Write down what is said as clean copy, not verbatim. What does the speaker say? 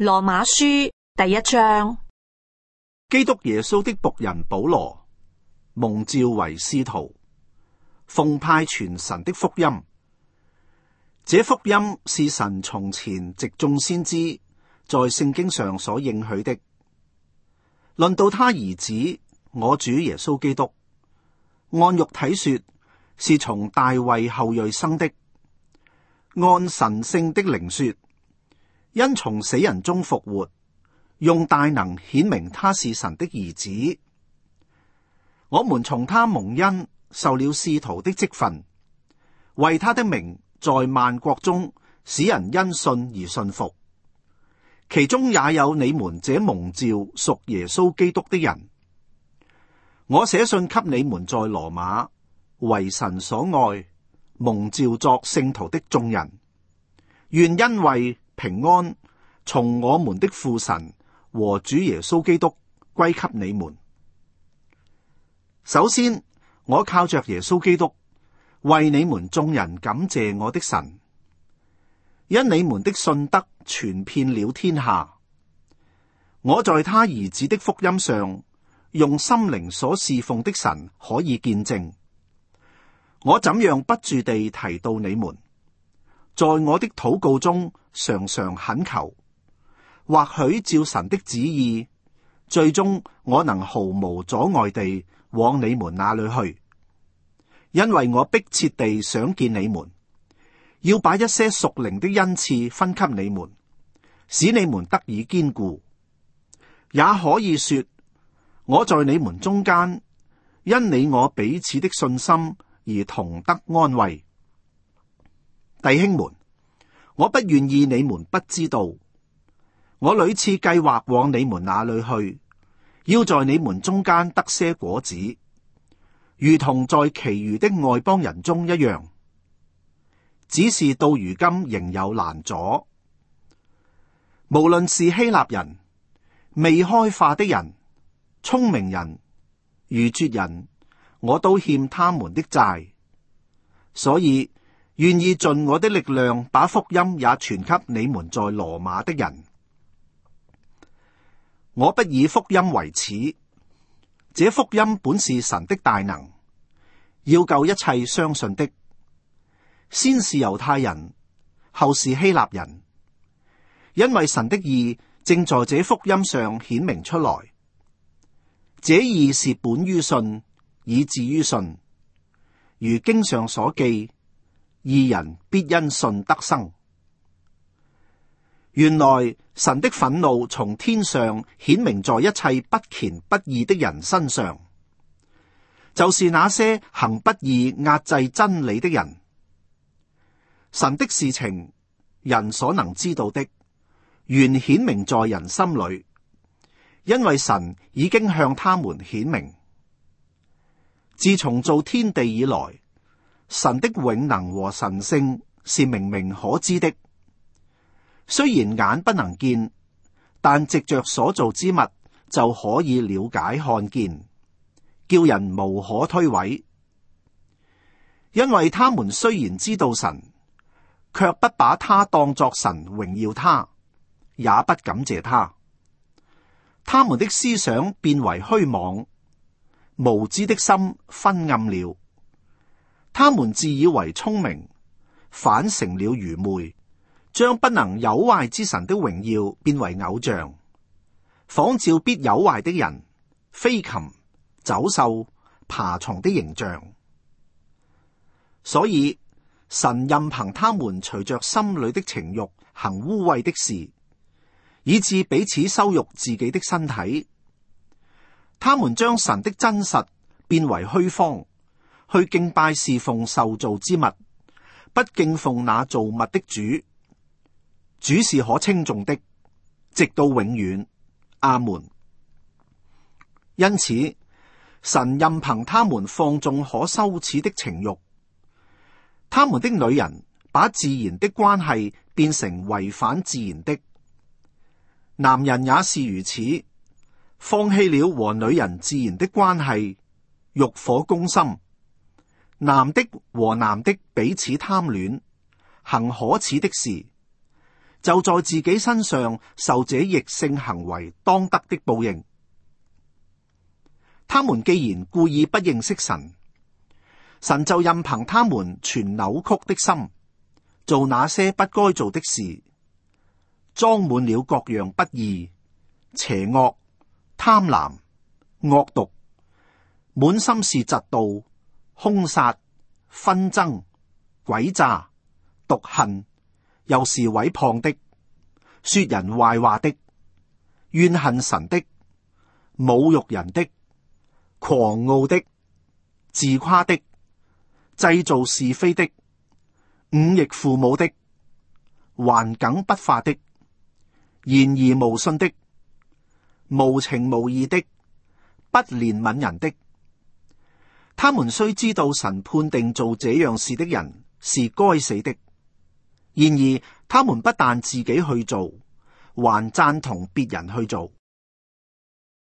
羅馬書第1章。 基督耶穌的僕人保羅，蒙召為使徒，奉派傳神的福音。這福音是神從前藉眾先知在聖經上所應許的。論到他兒子我主耶穌基督，按肉體說，是從大衛後裔生的；按神聖的靈說，因從死人中復活，用大能顯明他是神的兒子。我們從他蒙恩，受了使徒的職分，為他的名在萬國中使人因信而信服。其中也有你們這蒙召屬耶穌基督的人。我寫信給你們在羅馬為神所愛，蒙召作聖徒的眾人，願恩惠平安從我們的父神和主耶穌基督歸給你們。首先，我靠着耶穌基督為你們眾人感謝我的神，因你們的信德傳遍了天下。我在他兒子的福音上用心靈所侍奉的神可以見證。我怎樣不住地提到你們，在我的禱告中常常懇求，或許照神的旨意，最終我能毫無阻礙地往你們那裏去，因為我迫切地想見你們，要把一些屬靈的恩賜分給你們，使你們得以堅固。也可以說，我在你們中間，因你我彼此的信心而同得安慰。弟兄們，我不願意你們不知道，我屢次計劃往你們那裏去，要在你們中間得些果子，如同在其餘的外邦人中一樣。只是到如今仍有攔阻。無論是希臘人、未開化的人、聰明人、愚拙人，我都欠他們的債，所以願意盡我的力量，把福音也傳給你們在羅馬的人。我不以福音為恥，這福音本是神的大能，要救一切相信的，先是猶太人，後是希臘人，因為神的義正在這福音上顯明出來。這義是本於信，以致於信。如經上所記，義人必因信得生。原來神的憤怒從天上顯明在一切不虔不義的人身上，就是那些行不義壓制真理的人。神的事情，人所能知道的，原顯明在人心裏，因為神已經向他們顯明。自從造天地以來，神的永能和神性是明明可知的。雖然眼不能見，但藉着所造之物就可以了解看見，叫人無可推諉。因為他們雖然知道神，卻不把他當作神榮耀他，也不感謝他。他們的思想變為虛妄，無知的心昏暗了。他們自以為聰明，反成了愚昧，將不能朽壞之神的榮耀變為偶像，仿照必朽壞的人、飛禽、走獸、爬蟲的形象。所以神任憑他們隨着心裏的情慾行污穢的事，以致彼此羞辱自己的身體。他們將神的真實變為虛謊，去敬拜侍奉受造之物，不敬奉那造物的主。主是可稱頌的，直到永遠。阿門。因此，神任憑他們放縱可羞恥的情慾。他們的女人把自然的關係變成違反自然的，男人也是如此，放棄了和女人自然的關係，欲火攻心。男的和男的彼此貪戀，行可恥的事， 就在自己身上受這逆性行為當得的報應。他們既然故意不認識神，神就任憑他們存扭曲的心，做那些不該做的事，裝滿了各樣不義、邪惡、貪婪、惡毒，滿心是嫉妒、兇殺、紛爭、詭詐、毒恨，又是毀謗的、說人壞話的、怨恨神的、侮辱人的、狂傲的、自誇的、製造是非的、忤逆父母的、頑梗不化的、言而無信的、無情無義的、不憐憫人的。他們雖知道神判定做這樣事的人是該死的，然而他們不但自己去做，還贊同別人去做。